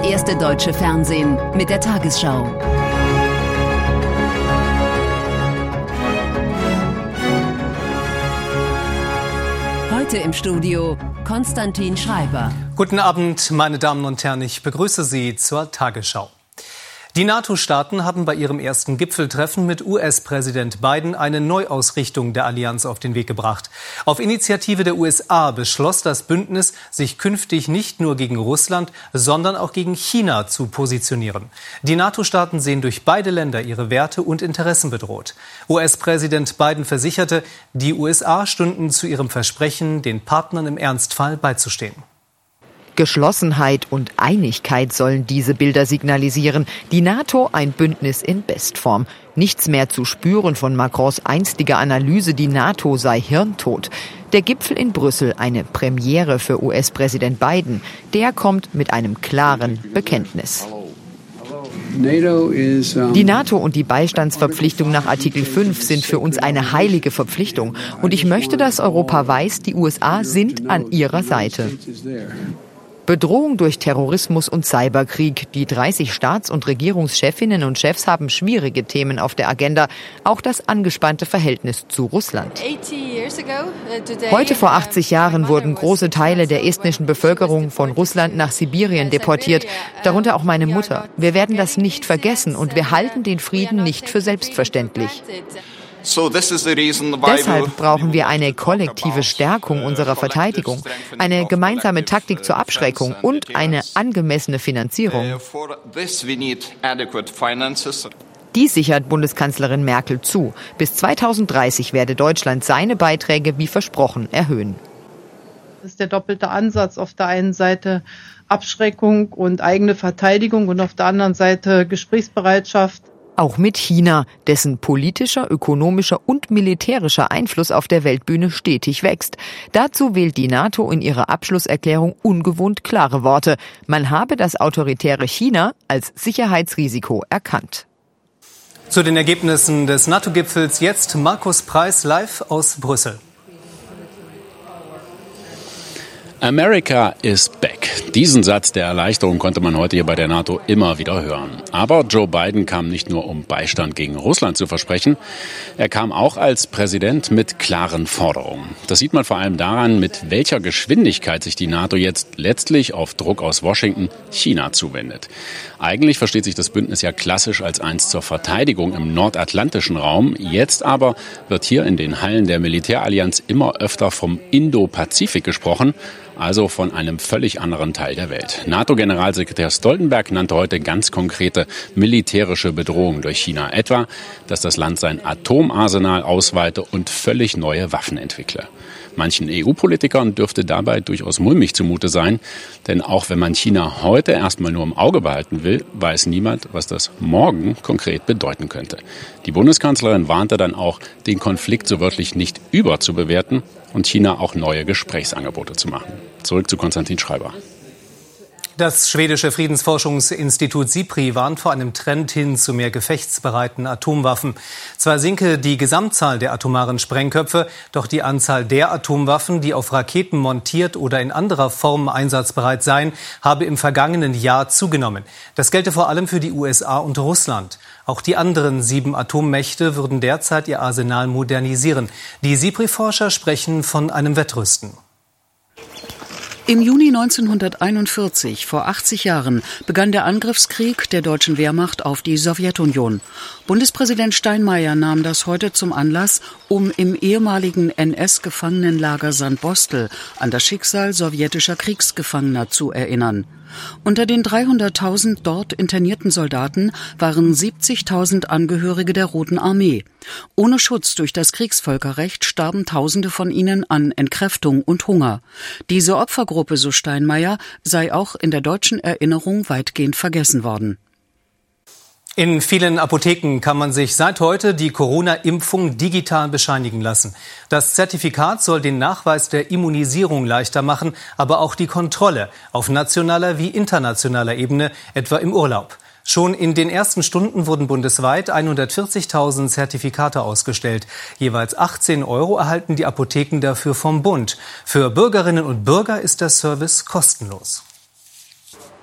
erste deutsche Fernsehen mit der Tagesschau. Heute im Studio Konstantin Schreiber. Guten Abend, meine Damen und Herren, ich begrüße Sie zur Tagesschau. Die NATO-Staaten haben bei ihrem ersten Gipfeltreffen mit US-Präsident Biden eine Neuausrichtung der Allianz auf den Weg gebracht. Auf Initiative der USA beschloss das Bündnis, sich künftig nicht nur gegen Russland, sondern auch gegen China zu positionieren. Die NATO-Staaten sehen durch beide Länder ihre Werte und Interessen bedroht. US-Präsident Biden versicherte, die USA stünden zu ihrem Versprechen, den Partnern im Ernstfall beizustehen. Geschlossenheit und Einigkeit sollen diese Bilder signalisieren. Die NATO ein Bündnis in Bestform. Nichts mehr zu spüren von Macrons einstiger Analyse, die NATO sei hirntot. Der Gipfel in Brüssel eine Premiere für US-Präsident Biden. Der kommt mit einem klaren Bekenntnis. Die NATO und die Beistandsverpflichtung nach Artikel 5 sind für uns eine heilige Verpflichtung. Und ich möchte, dass Europa weiß, die USA sind an ihrer Seite. Bedrohung durch Terrorismus und Cyberkrieg. Die 30 Staats- und Regierungschefinnen und Chefs haben schwierige Themen auf der Agenda. Auch das angespannte Verhältnis zu Russland. Heute vor 80 Jahren wurden große Teile der estnischen Bevölkerung von Russland nach Sibirien deportiert. Darunter auch meine Mutter. Wir werden das nicht vergessen und wir halten den Frieden nicht für selbstverständlich. Deshalb brauchen wir eine kollektive Stärkung unserer Verteidigung, eine gemeinsame Taktik zur Abschreckung und eine angemessene Finanzierung. Dies sichert Bundeskanzlerin Merkel zu. Bis 2030 werde Deutschland seine Beiträge wie versprochen erhöhen. Das ist der doppelte Ansatz. Auf der einen Seite Abschreckung und eigene Verteidigung und auf der anderen Seite Gesprächsbereitschaft. Auch mit China, dessen politischer, ökonomischer und militärischer Einfluss auf der Weltbühne stetig wächst. Dazu wählt die NATO in ihrer Abschlusserklärung ungewohnt klare Worte. Man habe das autoritäre China als Sicherheitsrisiko erkannt. Zu den Ergebnissen des NATO-Gipfels jetzt Markus Preis live aus Brüssel. America is back. Diesen Satz der Erleichterung konnte man heute hier bei der NATO immer wieder hören. Aber Joe Biden kam nicht nur, um Beistand gegen Russland zu versprechen. Er kam auch als Präsident mit klaren Forderungen. Das sieht man vor allem daran, mit welcher Geschwindigkeit sich die NATO jetzt letztlich auf Druck aus Washington China zuwendet. Eigentlich versteht sich das Bündnis ja klassisch als eins zur Verteidigung im nordatlantischen Raum. Jetzt aber wird hier in den Hallen der Militärallianz immer öfter vom Indo-Pazifik gesprochen. Also von einem völlig anderen Teil der Welt. NATO-Generalsekretär Stoltenberg nannte heute ganz konkrete militärische Bedrohungen durch China. Etwa, dass das Land sein Atomarsenal ausweite und völlig neue Waffen entwickle. Manchen EU-Politikern dürfte dabei durchaus mulmig zumute sein. Denn auch wenn man China heute erstmal nur im Auge behalten will, weiß niemand, was das morgen konkret bedeuten könnte. Die Bundeskanzlerin warnte dann auch, den Konflikt so wörtlich nicht überzubewerten und China auch neue Gesprächsangebote zu machen. Zurück zu Konstantin Schreiber. Das schwedische Friedensforschungsinstitut SIPRI warnt vor einem Trend hin zu mehr gefechtsbereiten Atomwaffen. Zwar sinke die Gesamtzahl der atomaren Sprengköpfe, doch die Anzahl der Atomwaffen, die auf Raketen montiert oder in anderer Form einsatzbereit seien, habe im vergangenen Jahr zugenommen. Das gelte vor allem für die USA und Russland. Auch die anderen 7 Atommächte würden derzeit ihr Arsenal modernisieren. Die SIPRI-Forscher sprechen von einem Wettrüsten. Im Juni 1941, vor 80 Jahren, begann der Angriffskrieg der deutschen Wehrmacht auf die Sowjetunion. Bundespräsident Steinmeier nahm das heute zum Anlass, um im ehemaligen NS-Gefangenenlager Sandbostel an das Schicksal sowjetischer Kriegsgefangener zu erinnern. Unter den 300.000 dort internierten Soldaten waren 70.000 Angehörige der Roten Armee. Ohne Schutz durch das Kriegsvölkerrecht starben Tausende von ihnen an Entkräftung und Hunger. Diese Opfergruppe, so Steinmeier, sei auch in der deutschen Erinnerung weitgehend vergessen worden. In vielen Apotheken kann man sich seit heute die Corona-Impfung digital bescheinigen lassen. Das Zertifikat soll den Nachweis der Immunisierung leichter machen, aber auch die Kontrolle auf nationaler wie internationaler Ebene, etwa im Urlaub. Schon in den ersten Stunden wurden bundesweit 140.000 Zertifikate ausgestellt. Jeweils 18 € erhalten die Apotheken dafür vom Bund. Für Bürgerinnen und Bürger ist der Service kostenlos.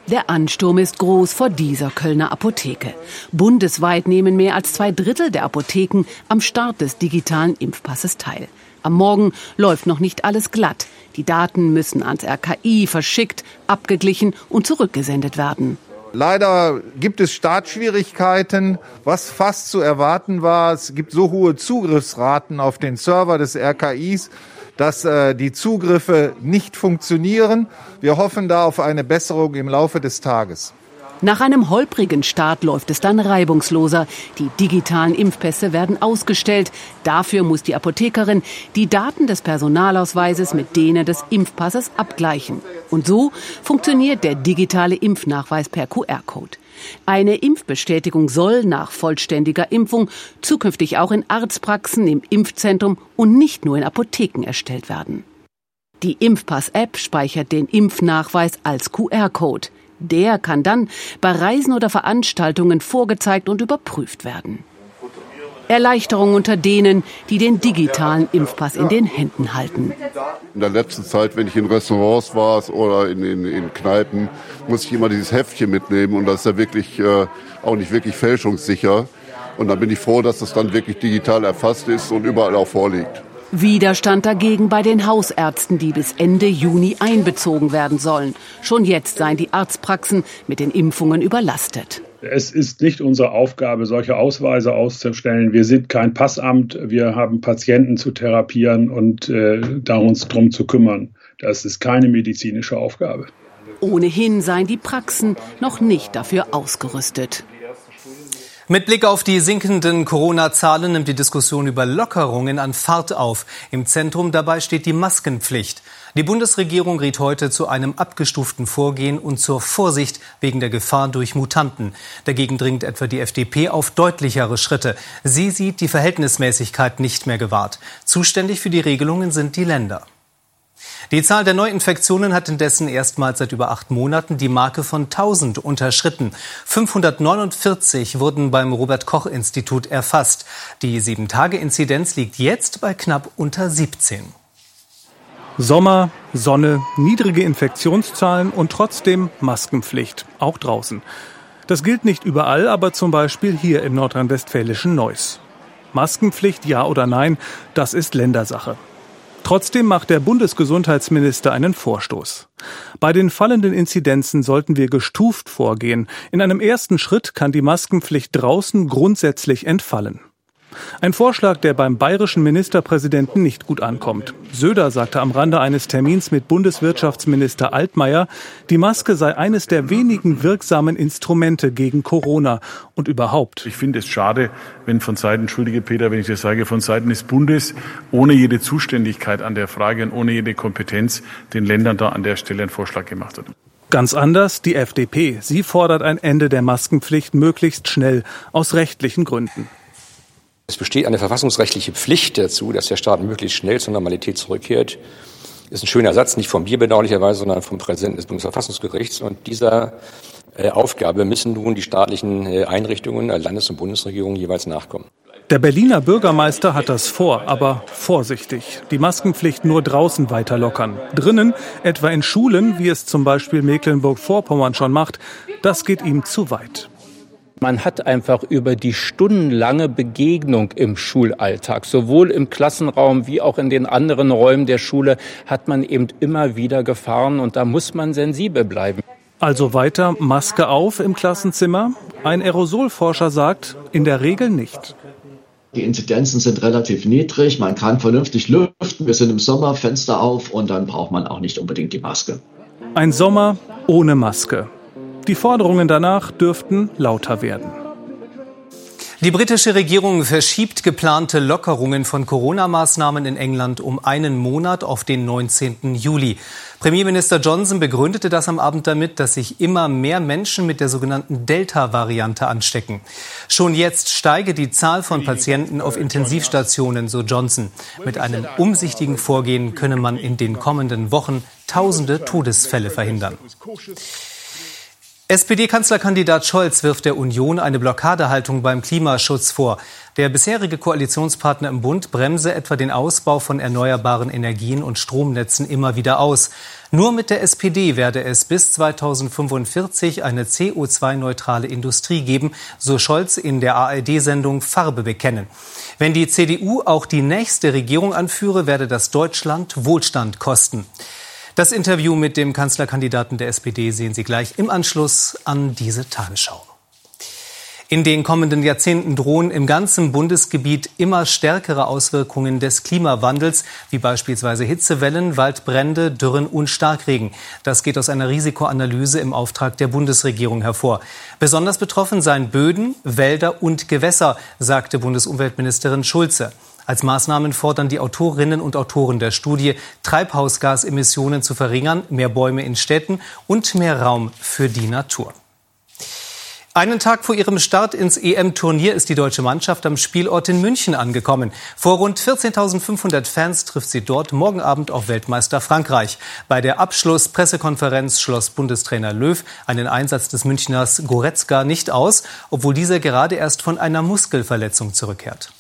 Der Ansturm ist groß vor dieser Kölner Apotheke. Bundesweit nehmen mehr als 2/3 der Apotheken am Start des digitalen Impfpasses teil. Am Morgen läuft noch nicht alles glatt. Die Daten müssen ans RKI verschickt, abgeglichen und zurückgesendet werden. Leider gibt es Startschwierigkeiten, was fast zu erwarten war. Es gibt so hohe Zugriffsraten auf den Server des RKIs, dass die Zugriffe nicht funktionieren. Wir hoffen da auf eine Besserung im Laufe des Tages. Nach einem holprigen Start läuft es dann reibungsloser. Die digitalen Impfpässe werden ausgestellt. Dafür muss die Apothekerin die Daten des Personalausweises mit denen des Impfpasses abgleichen. Und so funktioniert der digitale Impfnachweis per QR-Code. Eine Impfbestätigung soll nach vollständiger Impfung zukünftig auch in Arztpraxen, im Impfzentrum und nicht nur in Apotheken erstellt werden. Die Impfpass-App speichert den Impfnachweis als QR-Code. Der kann dann bei Reisen oder Veranstaltungen vorgezeigt und überprüft werden. Erleichterung unter denen, die den digitalen Impfpass in den Händen halten. In der letzten Zeit, wenn ich in Restaurants war oder in Kneipen, muss ich immer dieses Heftchen mitnehmen und das ist ja wirklich auch nicht wirklich fälschungssicher. Und dann bin ich froh, dass das dann wirklich digital erfasst ist und überall auch vorliegt. Widerstand dagegen bei den Hausärzten, die bis Ende Juni einbezogen werden sollen. Schon jetzt seien die Arztpraxen mit den Impfungen überlastet. Es ist nicht unsere Aufgabe, solche Ausweise auszustellen. Wir sind kein Passamt. Wir haben Patienten zu therapieren und uns darum zu kümmern. Das ist keine medizinische Aufgabe. Ohnehin seien die Praxen noch nicht dafür ausgerüstet. Mit Blick auf die sinkenden Corona-Zahlen nimmt die Diskussion über Lockerungen an Fahrt auf. Im Zentrum dabei steht die Maskenpflicht. Die Bundesregierung riet heute zu einem abgestuften Vorgehen und zur Vorsicht wegen der Gefahr durch Mutanten. Dagegen dringt etwa die FDP auf deutlichere Schritte. Sie sieht die Verhältnismäßigkeit nicht mehr gewahrt. Zuständig für die Regelungen sind die Länder. Die Zahl der Neuinfektionen hat indessen erstmals seit über 8 Monaten die Marke von 1000 unterschritten. 549 wurden beim Robert-Koch-Institut erfasst. Die 7-Tage-Inzidenz liegt jetzt bei knapp unter 17. Sommer, Sonne, niedrige Infektionszahlen und trotzdem Maskenpflicht, auch draußen. Das gilt nicht überall, aber zum Beispiel hier im nordrhein-westfälischen Neuss. Maskenpflicht, ja oder nein, das ist Ländersache. Trotzdem macht der Bundesgesundheitsminister einen Vorstoß. Bei den fallenden Inzidenzen sollten wir gestuft vorgehen. In einem ersten Schritt kann die Maskenpflicht draußen grundsätzlich entfallen. Ein Vorschlag, der beim bayerischen Ministerpräsidenten nicht gut ankommt. Söder sagte am Rande eines Termins mit Bundeswirtschaftsminister Altmaier, die Maske sei eines der wenigen wirksamen Instrumente gegen Corona und überhaupt. Ich finde es schade, wenn von Seiten, entschuldige Peter, wenn ich das sage, von Seiten des Bundes ohne jede Zuständigkeit an der Frage und ohne jede Kompetenz den Ländern da an der Stelle einen Vorschlag gemacht wird. Ganz anders die FDP. Sie fordert ein Ende der Maskenpflicht möglichst schnell, aus rechtlichen Gründen. Es besteht eine verfassungsrechtliche Pflicht dazu, dass der Staat möglichst schnell zur Normalität zurückkehrt. Das ist ein schöner Satz, nicht von mir bedauerlicherweise, sondern vom Präsidenten des Bundesverfassungsgerichts. Und dieser Aufgabe müssen nun die staatlichen Einrichtungen, Landes- und Bundesregierungen jeweils nachkommen. Der Berliner Bürgermeister hat das vor, aber vorsichtig. Die Maskenpflicht nur draußen weiter lockern. Drinnen, etwa in Schulen, wie es zum Beispiel Mecklenburg-Vorpommern schon macht, das geht ihm zu weit. Man hat einfach über die stundenlange Begegnung im Schulalltag, sowohl im Klassenraum wie auch in den anderen Räumen der Schule, hat man eben immer wieder Gefahren und da muss man sensibel bleiben. Also weiter Maske auf im Klassenzimmer? Ein Aerosolforscher sagt, in der Regel nicht. Die Inzidenzen sind relativ niedrig, man kann vernünftig lüften, wir sind im Sommer, Fenster auf und dann braucht man auch nicht unbedingt die Maske. Ein Sommer ohne Maske. Die Forderungen danach dürften lauter werden. Die britische Regierung verschiebt geplante Lockerungen von Corona-Maßnahmen in England um einen Monat auf den 19. Juli. Premierminister Johnson begründete das am Abend damit, dass sich immer mehr Menschen mit der sogenannten Delta-Variante anstecken. Schon jetzt steige die Zahl von Patienten auf Intensivstationen, so Johnson. Mit einem umsichtigen Vorgehen könne man in den kommenden Wochen Tausende Todesfälle verhindern. SPD-Kanzlerkandidat Scholz wirft der Union eine Blockadehaltung beim Klimaschutz vor. Der bisherige Koalitionspartner im Bund bremse etwa den Ausbau von erneuerbaren Energien und Stromnetzen immer wieder aus. Nur mit der SPD werde es bis 2045 eine CO2-neutrale Industrie geben, so Scholz in der ARD-Sendung Farbe bekennen. Wenn die CDU auch die nächste Regierung anführe, werde das Deutschland Wohlstand kosten. Das Interview mit dem Kanzlerkandidaten der SPD sehen Sie gleich im Anschluss an diese Tagesschau. In den kommenden Jahrzehnten drohen im ganzen Bundesgebiet immer stärkere Auswirkungen des Klimawandels, wie beispielsweise Hitzewellen, Waldbrände, Dürren und Starkregen. Das geht aus einer Risikoanalyse im Auftrag der Bundesregierung hervor. Besonders betroffen seien Böden, Wälder und Gewässer, sagte Bundesumweltministerin Schulze. Als Maßnahmen fordern die Autorinnen und Autoren der Studie, Treibhausgasemissionen zu verringern, mehr Bäume in Städten und mehr Raum für die Natur. Einen Tag vor ihrem Start ins EM-Turnier ist die deutsche Mannschaft am Spielort in München angekommen. Vor rund 14.500 Fans trifft sie dort morgen Abend auf Weltmeister Frankreich. Bei der Abschlusspressekonferenz schloss Bundestrainer Löw einen Einsatz des Münchners Goretzka nicht aus, obwohl dieser gerade erst von einer Muskelverletzung zurückkehrt.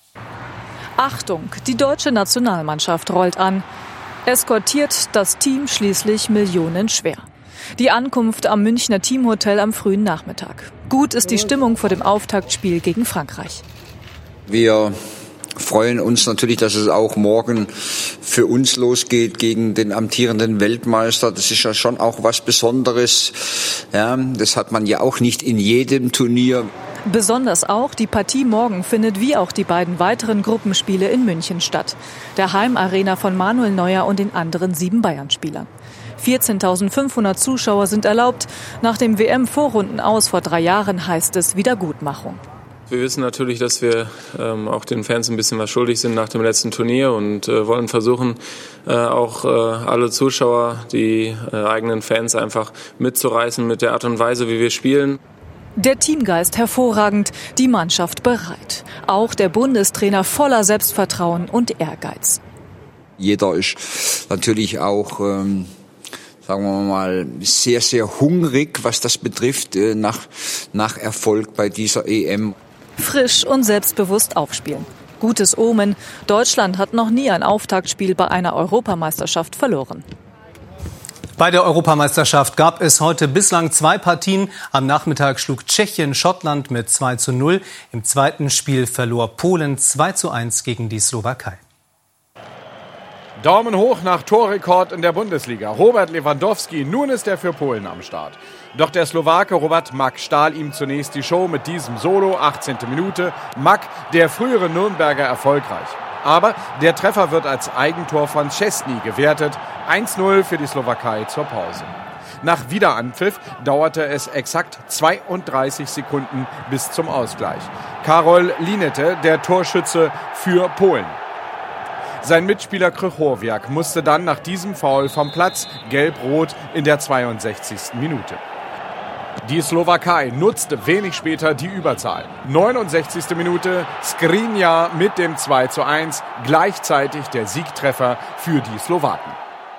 Achtung, die deutsche Nationalmannschaft rollt an. Eskortiert das Team schließlich millionenschwer. Die Ankunft am Münchner Teamhotel am frühen Nachmittag. Gut ist die Stimmung vor dem Auftaktspiel gegen Frankreich. Wir freuen uns natürlich, dass es auch morgen für uns losgeht gegen den amtierenden Weltmeister. Das ist ja schon auch was Besonderes. Ja, das hat man ja auch nicht in jedem Turnier. Besonders auch die Partie morgen findet wie auch die beiden weiteren Gruppenspiele in München statt. Der Heimarena von Manuel Neuer und den anderen 7 Bayern-Spielern. 14.500 Zuschauer sind erlaubt. Nach dem WM-Vorrundenaus vor 3 Jahren heißt es Wiedergutmachung. Wir wissen natürlich, dass wir auch den Fans ein bisschen was schuldig sind nach dem letzten Turnier und wollen versuchen, auch alle Zuschauer, die eigenen Fans einfach mitzureißen mit der Art und Weise, wie wir spielen. Der Teamgeist hervorragend, die Mannschaft bereit. Auch der Bundestrainer voller Selbstvertrauen und Ehrgeiz. Jeder ist natürlich auch, sagen wir mal, sehr, sehr hungrig, was das betrifft, nach Erfolg bei dieser EM. Frisch und selbstbewusst aufspielen. Gutes Omen. Deutschland hat noch nie ein Auftaktspiel bei einer Europameisterschaft verloren. Bei der Europameisterschaft gab es heute bislang 2 Partien. Am Nachmittag schlug Tschechien Schottland mit 2:0. Im zweiten Spiel verlor Polen 2:1 gegen die Slowakei. Daumen hoch nach Torrekord in der Bundesliga. Robert Lewandowski, nun ist er für Polen am Start. Doch der Slowake Robert Mak stahl ihm zunächst die Show mit diesem Solo, 18. Minute. Mak, der frühere Nürnberger, erfolgreich. Aber der Treffer wird als Eigentor von Szczęsny gewertet. 1:0 für die Slowakei zur Pause. Nach Wiederanpfiff dauerte es exakt 32 Sekunden bis zum Ausgleich. Karol Linete, der Torschütze für Polen. Sein Mitspieler Krychowiak musste dann nach diesem Foul vom Platz, gelb-rot in der 62. Minute. Die Slowakei nutzte wenig später die Überzahl. 69. Minute, Skriniar mit dem 2:1, gleichzeitig der Siegtreffer für die Slowaken.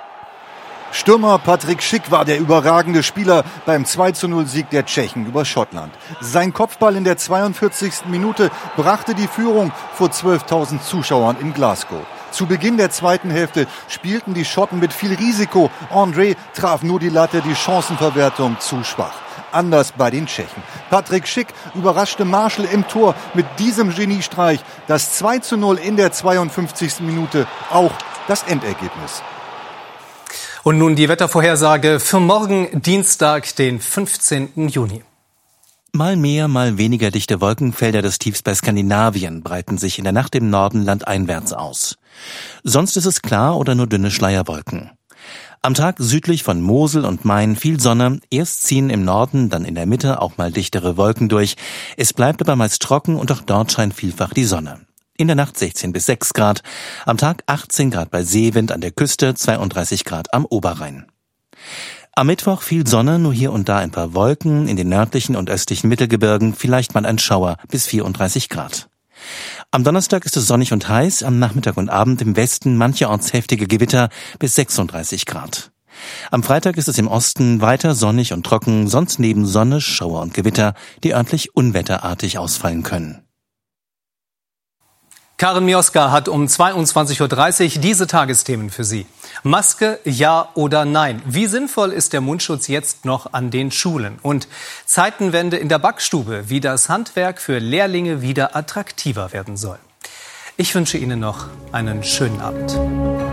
Stürmer Patrik Schick war der überragende Spieler beim 2:0-Sieg der Tschechen über Schottland. Sein Kopfball in der 42. Minute brachte die Führung vor 12.000 Zuschauern in Glasgow. Zu Beginn der zweiten Hälfte spielten die Schotten mit viel Risiko. André traf nur die Latte, die Chancenverwertung zu schwach. Anders bei den Tschechen. Patrik Schick überraschte Marschall im Tor mit diesem Geniestreich. Das 2:0 in der 52. Minute, auch das Endergebnis. Und nun die Wettervorhersage für morgen Dienstag, den 15. Juni. Mal mehr, mal weniger dichte Wolkenfelder des Tiefs bei Skandinavien breiten sich in der Nacht im Norden landeinwärts aus. Sonst ist es klar oder nur dünne Schleierwolken. Am Tag südlich von Mosel und Main viel Sonne. Erst ziehen im Norden, dann in der Mitte auch mal dichtere Wolken durch. Es bleibt aber meist trocken und auch dort scheint vielfach die Sonne. In der Nacht 16 bis 6 Grad. Am Tag 18 Grad bei Seewind an der Küste, 32 Grad am Oberrhein. Am Mittwoch viel Sonne, nur hier und da ein paar Wolken, in den nördlichen und östlichen Mittelgebirgen vielleicht mal ein Schauer bis 34 Grad. Am Donnerstag ist es sonnig und heiß, am Nachmittag und Abend im Westen mancherorts heftige Gewitter bis 36 Grad. Am Freitag ist es im Osten weiter sonnig und trocken, sonst neben Sonne, Schauer und Gewitter, die örtlich unwetterartig ausfallen können. Karin Mioska hat um 22.30 Uhr diese Tagesthemen für Sie. Maske, ja oder nein? Wie sinnvoll ist der Mundschutz jetzt noch an den Schulen? Und Zeitenwende in der Backstube, wie das Handwerk für Lehrlinge wieder attraktiver werden soll. Ich wünsche Ihnen noch einen schönen Abend.